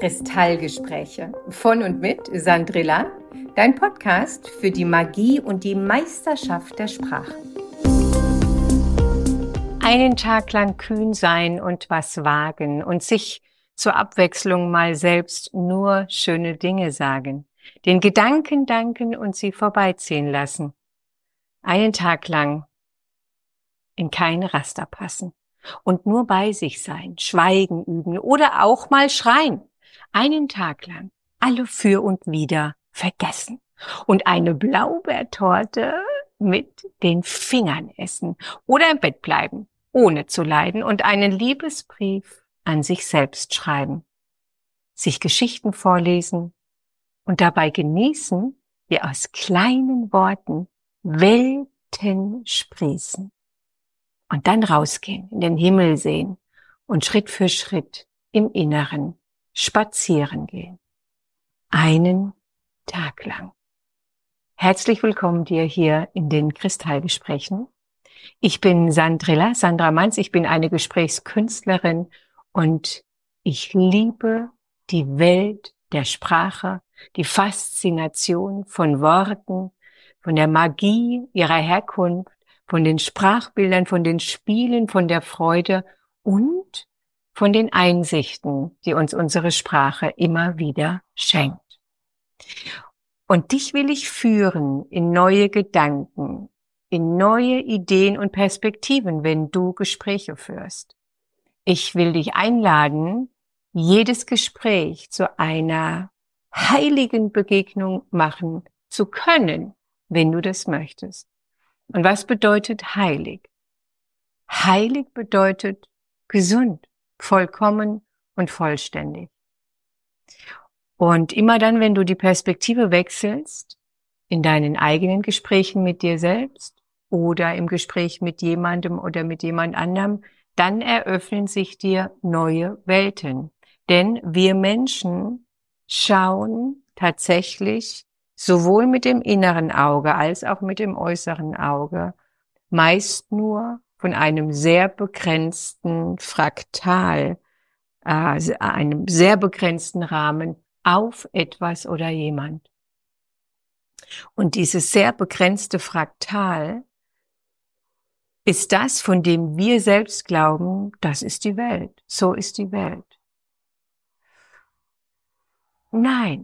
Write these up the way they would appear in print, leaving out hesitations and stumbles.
Kristallgespräche von und mit Sandrilla, dein Podcast für die Magie und die Meisterschaft der Sprache. Einen Tag lang kühn sein und was wagen und sich zur Abwechslung mal selbst nur schöne Dinge sagen, den Gedanken danken und sie vorbeiziehen lassen. Einen Tag lang in keine Raster passen und nur bei sich sein, Schweigen üben oder auch mal schreien. Einen Tag lang alle für und wider vergessen und eine Blaubeertorte mit den Fingern essen oder im Bett bleiben, ohne zu leiden und einen Liebesbrief an sich selbst schreiben, sich Geschichten vorlesen und dabei genießen, wie aus kleinen Worten Welten sprießen. Und dann rausgehen, in den Himmel sehen und Schritt für Schritt im Inneren spazieren gehen. Einen Tag lang. Herzlich willkommen dir hier in den Kristallgesprächen. Ich bin Sandra Manz, ich bin eine Gesprächskünstlerin und ich liebe die Welt der Sprache, die Faszination von Worten, von der Magie ihrer Herkunft, von den Sprachbildern, von den Spielen, von der Freude und von den Einsichten, die uns unsere Sprache immer wieder schenkt. Und dich will ich führen in neue Gedanken, in neue Ideen und Perspektiven, wenn du Gespräche führst. Ich will dich einladen, jedes Gespräch zu einer heiligen Begegnung machen zu können, wenn du das möchtest. Und was bedeutet heilig? Heilig bedeutet gesund, vollkommen und vollständig. Und immer dann, wenn du die Perspektive wechselst, in deinen eigenen Gesprächen mit dir selbst oder im Gespräch mit jemandem oder mit jemand anderem, dann eröffnen sich dir neue Welten. Denn wir Menschen schauen tatsächlich sowohl mit dem inneren Auge als auch mit dem äußeren Auge meist nur von einem sehr begrenzten Fraktal, einem sehr begrenzten Rahmen auf etwas oder jemand. Und dieses sehr begrenzte Fraktal ist das, von dem wir selbst glauben, das ist die Welt, so ist die Welt. Nein,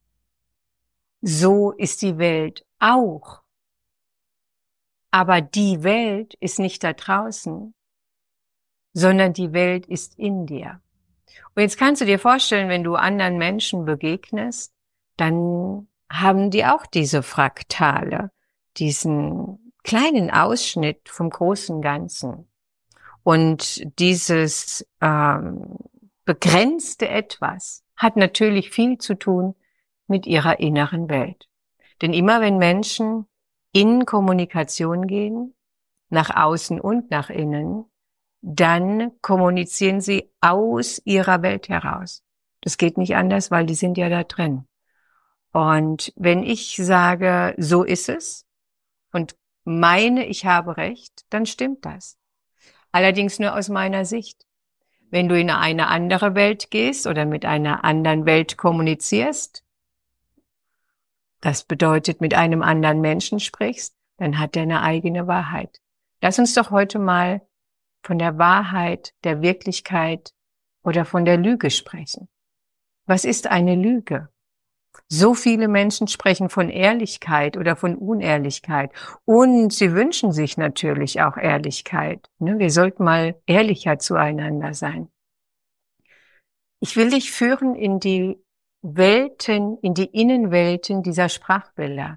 so ist die Welt auch. Aber die Welt ist nicht da draußen, sondern die Welt ist in dir. Und jetzt kannst du dir vorstellen, wenn du anderen Menschen begegnest, dann haben die auch diese Fraktale, diesen kleinen Ausschnitt vom großen Ganzen. Und dieses begrenzte Etwas hat natürlich viel zu tun mit ihrer inneren Welt. Denn immer wenn Menschen in Kommunikation gehen, nach außen und nach innen, dann kommunizieren sie aus ihrer Welt heraus. Das geht nicht anders, weil die sind ja da drin. Und wenn ich sage, so ist es und meine, ich habe recht, dann stimmt das. Allerdings nur aus meiner Sicht. Wenn du in eine andere Welt gehst oder mit einer anderen Welt kommunizierst, das bedeutet, mit einem anderen Menschen sprichst, dann hat er eine eigene Wahrheit. Lass uns doch heute mal von der Wahrheit, der Wirklichkeit oder von der Lüge sprechen. Was ist eine Lüge? So viele Menschen sprechen von Ehrlichkeit oder von Unehrlichkeit und sie wünschen sich natürlich auch Ehrlichkeit. Wir sollten mal ehrlicher zueinander sein. Ich will dich führen in die Welten, in die Innenwelten dieser Sprachbilder.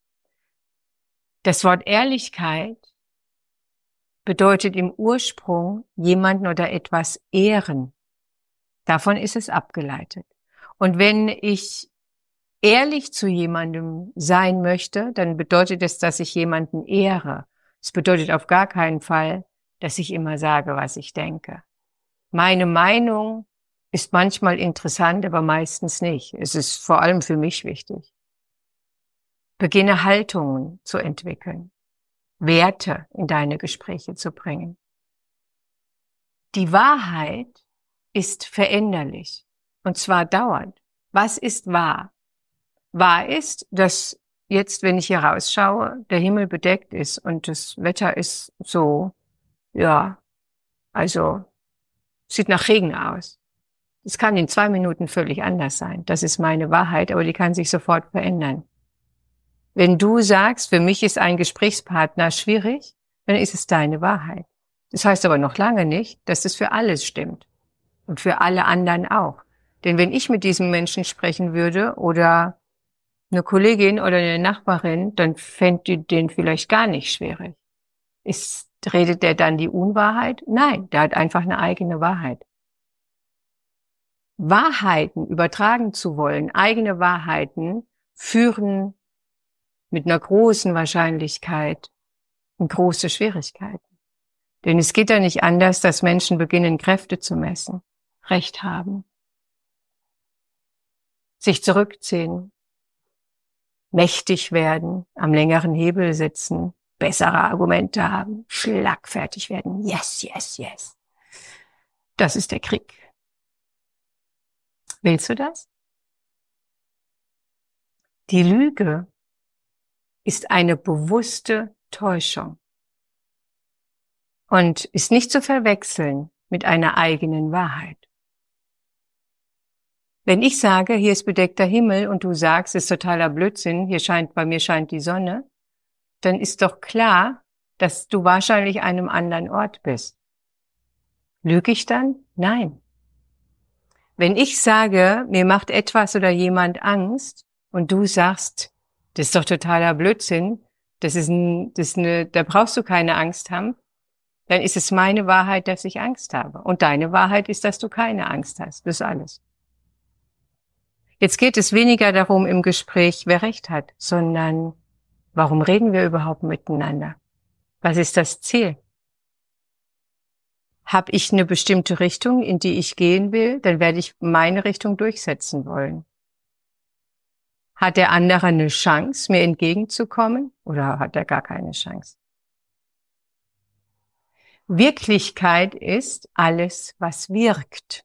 Das Wort Ehrlichkeit bedeutet im Ursprung jemanden oder etwas ehren. Davon ist es abgeleitet. Und wenn ich ehrlich zu jemandem sein möchte, dann bedeutet es, dass ich jemanden ehre. Es bedeutet auf gar keinen Fall, dass ich immer sage, was ich denke. Meine Meinung ist manchmal interessant, aber meistens nicht. Es ist vor allem für mich wichtig. Beginne Haltungen zu entwickeln, Werte in deine Gespräche zu bringen. Die Wahrheit ist veränderlich Und zwar dauernd. Was ist wahr? Wahr ist, dass jetzt, wenn ich hier rausschaue, der Himmel bedeckt ist und das Wetter ist so, ja, also sieht nach Regen aus. Es kann in 2 Minuten völlig anders sein. Das ist meine Wahrheit, aber die kann sich sofort verändern. Wenn du sagst, für mich ist ein Gesprächspartner schwierig, dann ist es deine Wahrheit. Das heißt aber noch lange nicht, dass es für alles stimmt. Und für alle anderen auch. Denn wenn ich mit diesem Menschen sprechen würde oder eine Kollegin oder eine Nachbarin, dann fände die den vielleicht gar nicht schwierig. Redet der dann die Unwahrheit? Nein, der hat einfach eine eigene Wahrheit. Wahrheiten übertragen zu wollen, eigene Wahrheiten, führen mit einer großen Wahrscheinlichkeit in große Schwierigkeiten. Denn es geht ja nicht anders, dass Menschen beginnen, Kräfte zu messen, Recht haben, sich zurückziehen, mächtig werden, am längeren Hebel sitzen, bessere Argumente haben, schlagfertig werden. Yes, yes, yes. Das ist der Krieg. Willst du das? Die Lüge ist eine bewusste Täuschung und ist nicht zu verwechseln mit einer eigenen Wahrheit. Wenn ich sage, hier ist bedeckter Himmel und du sagst, es ist totaler Blödsinn, bei mir scheint die Sonne, dann ist doch klar, dass du wahrscheinlich an einem anderen Ort bist. Lüge ich dann? Nein. Wenn ich sage, mir macht etwas oder jemand Angst und du sagst, das ist doch totaler Blödsinn, da brauchst du keine Angst haben, dann ist es meine Wahrheit, dass ich Angst habe. Und deine Wahrheit ist, dass du keine Angst hast. Das ist alles. Jetzt geht es weniger darum im Gespräch, wer Recht hat, sondern warum reden wir überhaupt miteinander? Was ist das Ziel? Habe ich eine bestimmte Richtung, in die ich gehen will, dann werde ich meine Richtung durchsetzen wollen. Hat der andere eine Chance, mir entgegenzukommen, oder hat er gar keine Chance? Wirklichkeit ist alles, was wirkt.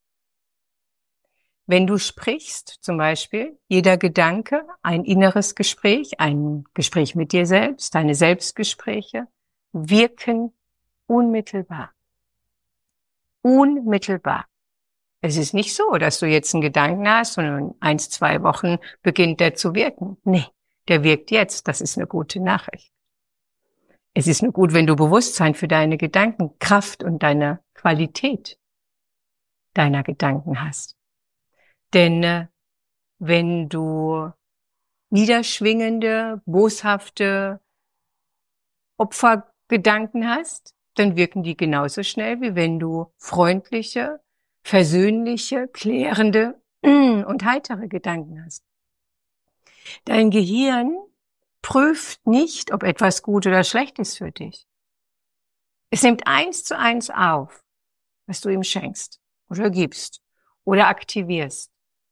Wenn du sprichst, zum Beispiel, jeder Gedanke, ein inneres Gespräch, ein Gespräch mit dir selbst, deine Selbstgespräche, wirken unmittelbar. Unmittelbar. Es ist nicht so, dass du jetzt einen Gedanken hast und in 1, 2 Wochen beginnt der zu wirken. Nee, der wirkt jetzt. Das ist eine gute Nachricht. Es ist nur gut, wenn du Bewusstsein für deine Gedanken, Kraft und deine Qualität deiner Gedanken hast. Denn wenn du niederschwingende, boshafte Opfergedanken hast, dann wirken die genauso schnell, wie wenn du freundliche, versöhnliche, klärende und heitere Gedanken hast. Dein Gehirn prüft nicht, ob etwas gut oder schlecht ist für dich. Es nimmt 1:1 auf, was du ihm schenkst oder gibst oder aktivierst.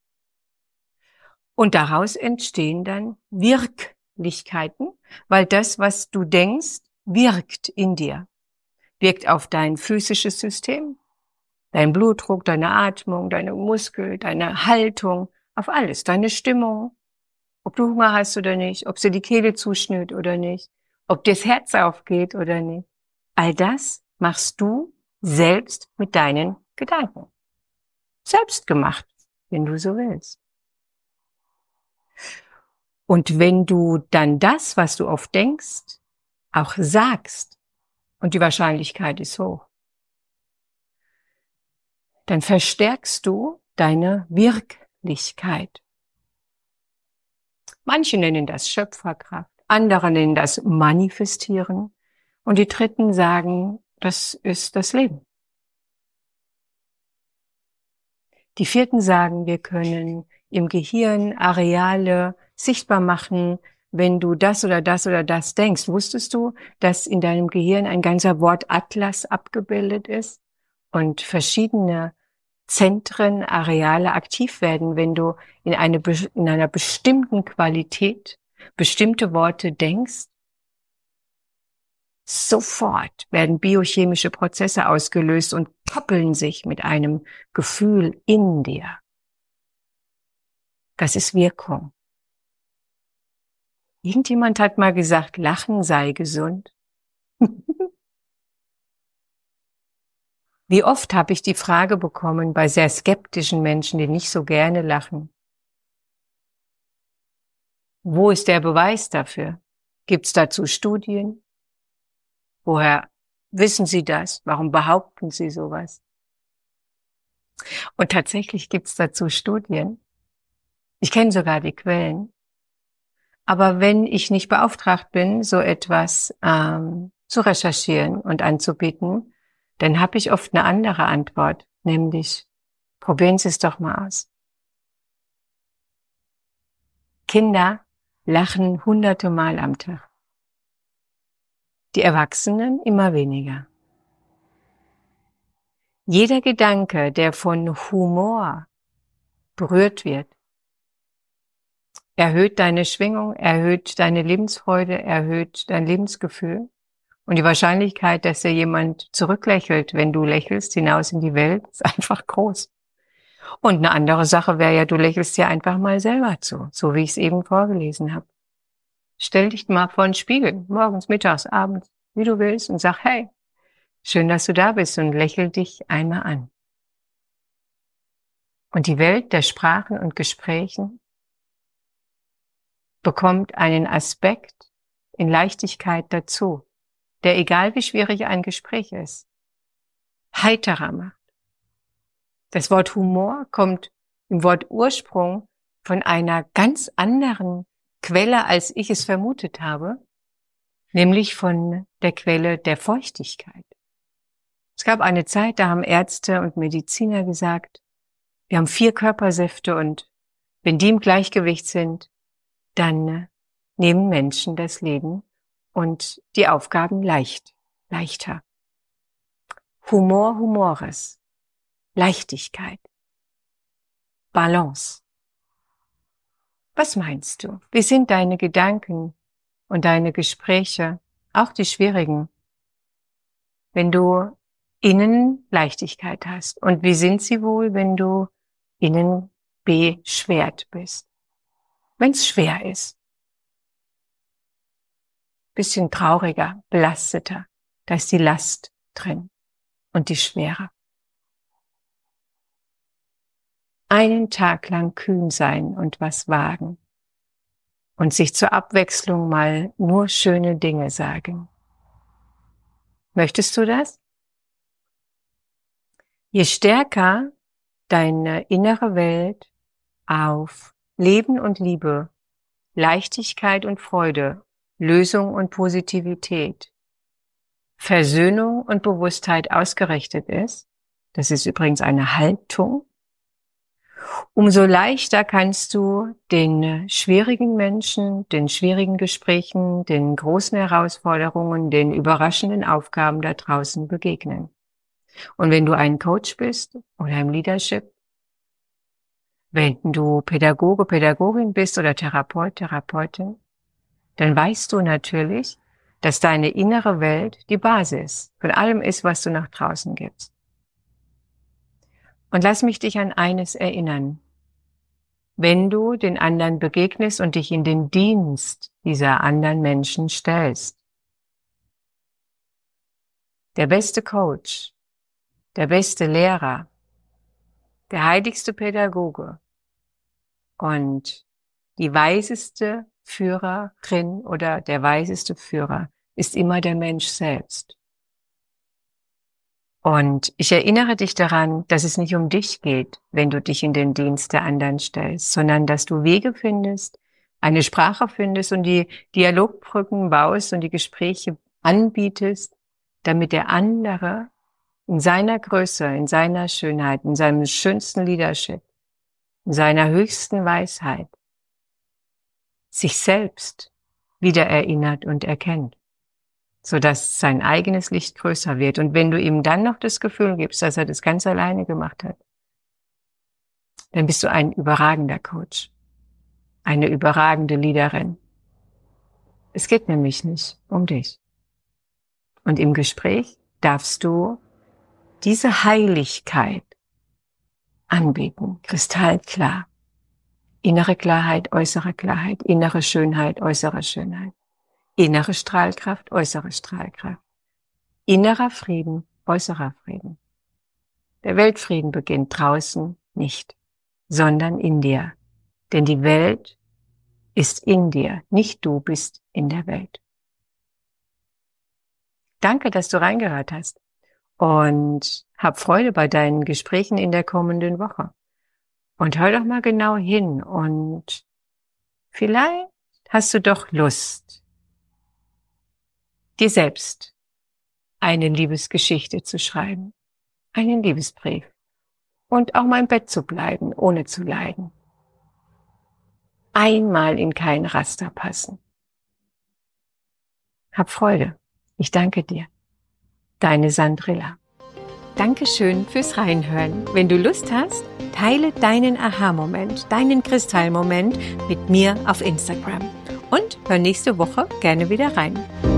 Und daraus entstehen dann Wirklichkeiten, weil das, was du denkst, wirkt in dir. Wirkt auf dein physisches System, dein Blutdruck, deine Atmung, deine Muskel, deine Haltung, auf alles, deine Stimmung, ob du Hunger hast oder nicht, ob sie die Kehle zuschnürt oder nicht, ob dir das Herz aufgeht oder nicht. All das machst du selbst mit deinen Gedanken. Selbst gemacht, wenn du so willst. Und wenn du dann das, was du oft denkst, auch sagst, und die Wahrscheinlichkeit ist hoch, dann verstärkst du deine Wirklichkeit. Manche nennen das Schöpferkraft, andere nennen das Manifestieren und die Dritten sagen, das ist das Leben. Die Vierten sagen, wir können im Gehirn Areale sichtbar machen, wenn du das oder das oder das denkst. Wusstest du, dass in deinem Gehirn ein ganzer Wortatlas abgebildet ist und verschiedene Zentren, Areale aktiv werden, wenn du in einer bestimmten Qualität bestimmte Worte denkst? Sofort werden biochemische Prozesse ausgelöst und koppeln sich mit einem Gefühl in dir. Das ist Wirkung. Irgendjemand hat mal gesagt, Lachen sei gesund. Wie oft habe ich die Frage bekommen bei sehr skeptischen Menschen, die nicht so gerne lachen. Wo ist der Beweis dafür? Gibt es dazu Studien? Woher wissen Sie das? Warum behaupten Sie sowas? Und tatsächlich gibt es dazu Studien. Ich kenne sogar die Quellen. Aber wenn ich nicht beauftragt bin, so etwas zu recherchieren und anzubieten, dann habe ich oft eine andere Antwort, nämlich probieren Sie es doch mal aus. Kinder lachen hunderte Mal am Tag. Die Erwachsenen immer weniger. Jeder Gedanke, der von Humor berührt wird, erhöht deine Schwingung, erhöht deine Lebensfreude, erhöht dein Lebensgefühl. Und die Wahrscheinlichkeit, dass dir jemand zurücklächelt, wenn du lächelst, hinaus in die Welt, ist einfach groß. Und eine andere Sache wäre ja, du lächelst dir einfach mal selber zu, so wie ich es eben vorgelesen habe. Stell dich mal vor den Spiegel, morgens, mittags, abends, wie du willst, und sag, hey, schön, dass du da bist, und lächel dich einmal an. Und die Welt der Sprachen und Gesprächen bekommt einen Aspekt in Leichtigkeit dazu, der, egal wie schwierig ein Gespräch ist, heiterer macht. Das Wort Humor kommt im Wort Ursprung von einer ganz anderen Quelle, als ich es vermutet habe, nämlich von der Quelle der Feuchtigkeit. Es gab eine Zeit, da haben Ärzte und Mediziner gesagt, wir haben 4 Körpersäfte und wenn die im Gleichgewicht sind, dann nehmen Menschen das Leben und die Aufgaben leichter. Humor, Humores, Leichtigkeit, Balance. Was meinst du? Wie sind deine Gedanken und deine Gespräche, auch die schwierigen, wenn du innen Leichtigkeit hast? Und wie sind sie wohl, wenn du innen beschwert bist? Wenn es schwer ist. Bisschen trauriger, belasteter. Da ist die Last drin und die Schwere. Einen Tag lang kühn sein und was wagen und sich zur Abwechslung mal nur schöne Dinge sagen. Möchtest du das? Je stärker deine innere Welt auf Leben und Liebe, Leichtigkeit und Freude, Lösung und Positivität, Versöhnung und Bewusstheit ausgerichtet ist, das ist übrigens eine Haltung, umso leichter kannst du den schwierigen Menschen, den schwierigen Gesprächen, den großen Herausforderungen, den überraschenden Aufgaben da draußen begegnen. Und wenn du ein Coach bist oder im Leadership, wenn du Pädagoge, Pädagogin bist oder Therapeut, Therapeutin, dann weißt du natürlich, dass deine innere Welt die Basis von allem ist, was du nach draußen gibst. Und lass mich dich an eines erinnern. Wenn du den anderen begegnest und dich in den Dienst dieser anderen Menschen stellst, der beste Coach, der beste Lehrer, der heiligste Pädagoge und die weiseste Führerin oder der weiseste Führer ist immer der Mensch selbst. Und ich erinnere dich daran, dass es nicht um dich geht, wenn du dich in den Dienst der anderen stellst, sondern dass du Wege findest, eine Sprache findest und die Dialogbrücken baust und die Gespräche anbietest, damit der andere in seiner Größe, in seiner Schönheit, in seinem schönsten Leadership, in seiner höchsten Weisheit sich selbst wieder erinnert und erkennt, sodass sein eigenes Licht größer wird. Und wenn du ihm dann noch das Gefühl gibst, dass er das ganz alleine gemacht hat, dann bist du ein überragender Coach, eine überragende Leaderin. Es geht nämlich nicht um dich. Und im Gespräch darfst du diese Heiligkeit anbieten, kristallklar, Innere Klarheit, innere Schönheit, äußere Schönheit. Innere Strahlkraft, äußere Strahlkraft. Innerer Frieden, äußerer Frieden. Der Weltfrieden beginnt draußen nicht, sondern in dir. Denn die Welt ist in dir, nicht du bist in der Welt. Danke, dass du reingehört hast und hab Freude bei deinen Gesprächen in der kommenden Woche. Und hör doch mal genau hin und vielleicht hast du doch Lust, dir selbst eine Liebesgeschichte zu schreiben, einen Liebesbrief und auch mal im Bett zu bleiben, ohne zu leiden. Einmal in kein Raster passen. Hab Freude. Ich danke dir. Deine Sandrilla. Dankeschön fürs Reinhören. Wenn du Lust hast, teile deinen Aha-Moment, deinen Kristallmoment mit mir auf Instagram. Und hör nächste Woche gerne wieder rein.